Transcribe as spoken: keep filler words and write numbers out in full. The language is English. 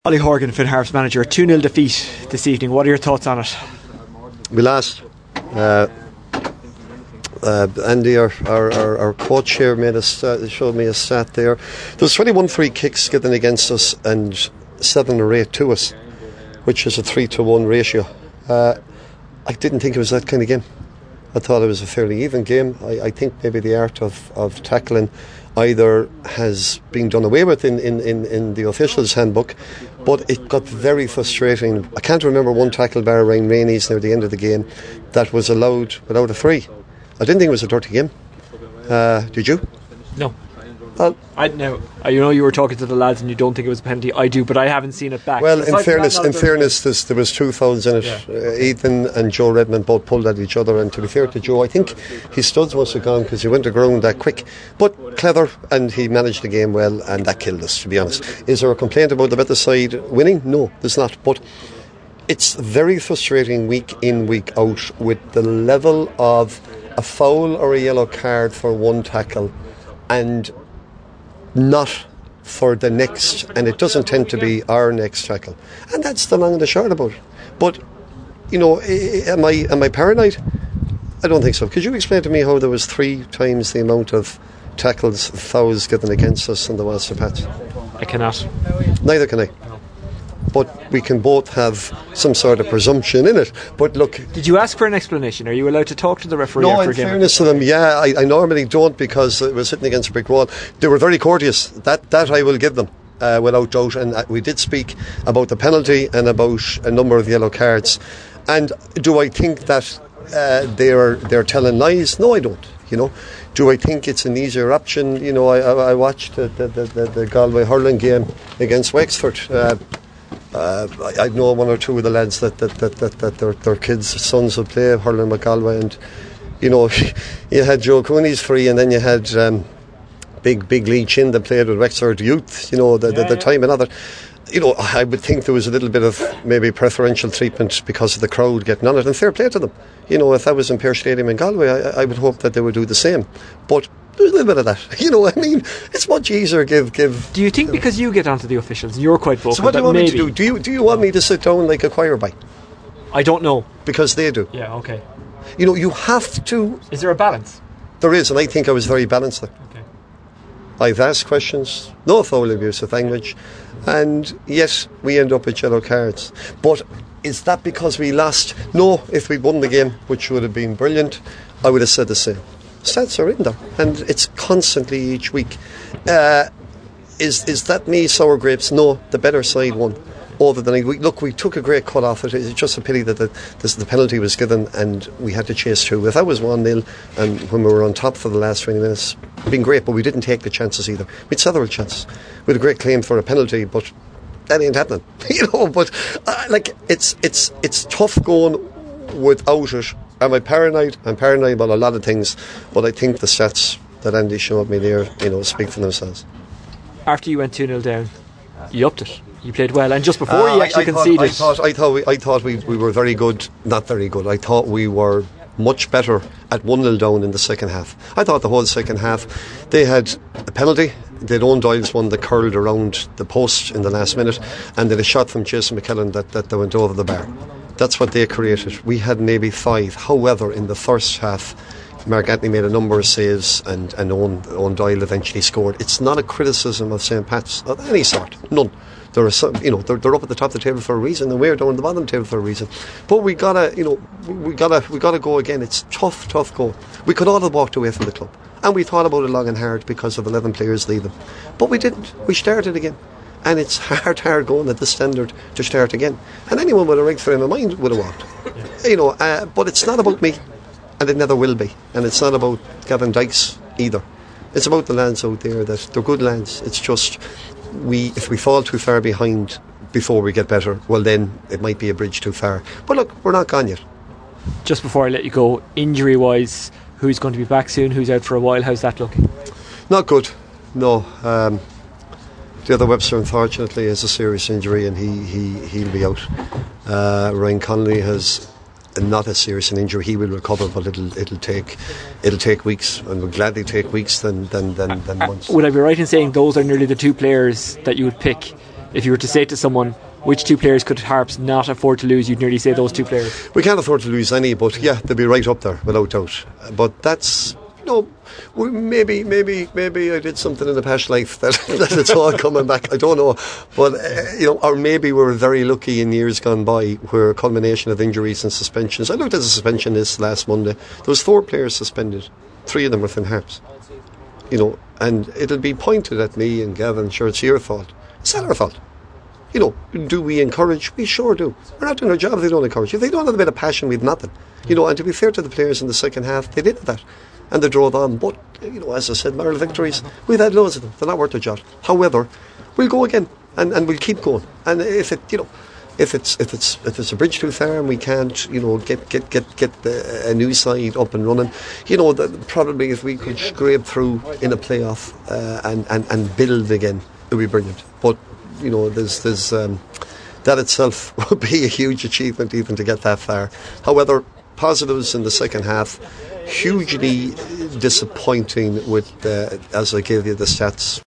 Ollie Horgan, Finn Harp's manager, two nil defeat this evening. What are your thoughts on it? We lost. Uh, uh, Andy, our, our, our, our coach here, made us uh, showed me a stat there. There was twenty-one free kicks given against us and seven or eight to us, which is a three to one ratio. Uh, I didn't think it was that kind of game. I thought it was a fairly even game. I, I think maybe the art of, of tackling either has been done away with in, in, in, in the officials' handbook, but it got very frustrating. I can't remember one tackle bar Ryan Rainey's near the end of the game that was allowed without a free. I didn't think it was a dirty game. Uh, did you? No. Well, I know. You know, you were talking to the lads, and you don't think it was a penalty. I do, but I haven't seen it back. Well, Aside in fairness, that, in fairness, there's, there was two fouls in it. Yeah. Uh, Ethan and Joe Redmond both pulled at each other, and to be fair to Joe, I think his studs must have gone because he went to ground that quick. But clever, and he managed the game well, and that killed us, to be honest. Is there a complaint about the better side winning? No, there's not. But it's very frustrating week in, week out with the level of a foul or a yellow card for one tackle and not for the next, and it doesn't tend to be our next tackle, and that's the long and the short about it. But you know, am I am I paranoid? I don't think so. Could you explain to me how there was three times the amount of tackles, fouls given against us than there was for Pats? I cannot. Neither can I. But we can both have some sort of presumption in it. But look, did you ask for an explanation? Are you allowed to talk to the referee no, after in a game? fairness to them, yeah, I, I normally don't because it was sitting against a brick wall. They were very courteous. That that I will give them, uh, without doubt. And uh, we did speak about the penalty and about a number of yellow cards. And do I think that uh, they're they're telling lies? No, I don't. You know, do I think it's an easier option? You know, I I, I watched the the, the the Galway hurling game against Wexford. Uh, Uh, I, I know one or two of the lads that that, that, that, that their, their kids' sons would play hurling with Galway, and you know, you had Joe Cooney's free, and then you had um, big big Lee Chin that played with Wexford Youth. You know, the, the, the time and other. You know, I would think there was a little bit of maybe preferential treatment because of the crowd getting on it, and fair play to them. You know, if that was in Pearse Stadium in Galway, I, I would hope that they would do the same. But there's a little bit of that. You know, I mean, it's much easier give give. Do you think because you get onto the officials, you're quite vocal? So what do you want maybe me to do? Do you do you want me to sit down like a choir boy? I don't know. Because they do. Yeah. Okay. You know, you have to. Is there a balance? There is, and I think I was very balanced there. Okay. I've asked questions, no foul abuse of language, and yet we end up with yellow cards. But is that because we lost? No, if we won the game, which would have been brilliant, I would have said the same. Stats are in there, and it's constantly each week. Uh, is is that me sour grapes? No, the better side won. Over the night, we, look, we took a great cut off it. It's just a pity that the, this, the penalty was given and we had to chase through. If that was one nil and when we were on top for the last twenty minutes, it'd been great, but we didn't take the chances either. We had several chances. We had a great claim for a penalty, but that ain't happening. You know, but uh, like it's it's it's tough going without it. Am I paranoid? I'm paranoid about a lot of things, but I think the stats that Andy showed me there, you know, speak for themselves. After you went two nil down, you upped it. You played well, and just before uh, you actually I, I conceded, thought, I thought, I thought, we, I thought we, we were very good. Not very good. I thought we were much better at one nil down in the second half. I thought the whole second half they had a penalty. They'd own Doyle's one that curled around the post in the last minute, and then a shot from Jason McKellen that, that, that went over the bar. That's what they created. We had maybe five. However, in the first half, Mark Anthony made a number of saves, and, and Owen, Owen Doyle eventually scored. It's not a criticism of Saint Pat's of any sort. None. There are some, you know, they're, they're up at the top of the table for a reason, and we're down at the bottom of the table for a reason. But we gotta, you know, we gotta, we gotta go again. It's tough, tough go. We could all have walked away from the club, and we thought about it long and hard because of eleven players leaving, but we didn't. We started again. And it's hard, hard going at this standard to start again. And anyone with a right frame of mind would have walked. Yeah. You know, uh, but it's not about me, and it never will be. And it's not about Gavin Dykes either. It's about the lads out there that they're good lads. It's just we, if we fall too far behind before we get better, well then it might be a bridge too far. But look, we're not gone yet. Just before I let you go, injury-wise, who's going to be back soon? Who's out for a while? How's that looking? Not good. No. Um, The other Webster, unfortunately, has a serious injury, and he, he, he'll be out. Uh, Ryan Connolly has not as serious an injury. He will recover, but it'll it'll take it'll take weeks, and would gladly take weeks than than, than, than uh, months. Would I be right in saying those are nearly the two players that you would pick if you were to say to someone, which two players could Harps not afford to lose, you'd nearly say those two players. We can't afford to lose any, but yeah, they'll be right up there without doubt. But that's, you know, we, maybe maybe maybe I did something in the past life that, that it's all coming back. I don't know, but uh, you know, or maybe we were very lucky in years gone by where a culmination of injuries and suspensions. I looked at the suspension list last Monday. There was four players suspended, three of them were Finn Harps. You know, and it'll be pointed at me and Gavin, sure, it's your fault. It's not our fault. You know, do we encourage? We sure do. We're not doing our job if they don't encourage. If they don't have a bit of passion, we've nothing. You know, and to be fair to the players in the second half, they did that. And they drove on. But, you know, as I said, moral victories, we've had loads of them. They're not worth a jot. However, we'll go again and, and we'll keep going. And if it, you know, if it's if it's if it's a bridge too far and we can't, you know, get get get get the, a new side up and running, you know, the, probably if we could scrape through in a playoff uh, and, and and build again, it would be brilliant. But you know, there's there's um, that itself would be a huge achievement even to get that far. However, positives in the second half, hugely disappointing with uh, as I gave you the stats.